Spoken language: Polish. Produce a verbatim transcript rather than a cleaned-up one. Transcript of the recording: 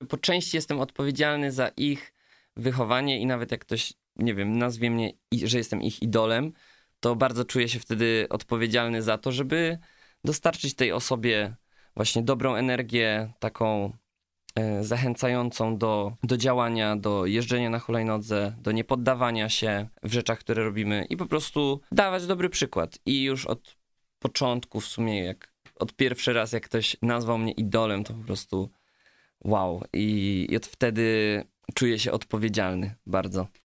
po części jestem odpowiedzialny za ich wychowanie i nawet jak ktoś, nie wiem, nazwie mnie, i- że jestem ich idolem, to bardzo czuję się wtedy odpowiedzialny za to, żeby dostarczyć tej osobie właśnie dobrą energię, taką e, zachęcającą do, do działania, do jeżdżenia na hulajnodze, do niepoddawania się w rzeczach, które robimy i po prostu dawać dobry przykład. I już od początku w sumie, jak od pierwszy raz, jak ktoś nazwał mnie idolem, to po prostu wow. I, i od wtedy czuję się odpowiedzialny bardzo.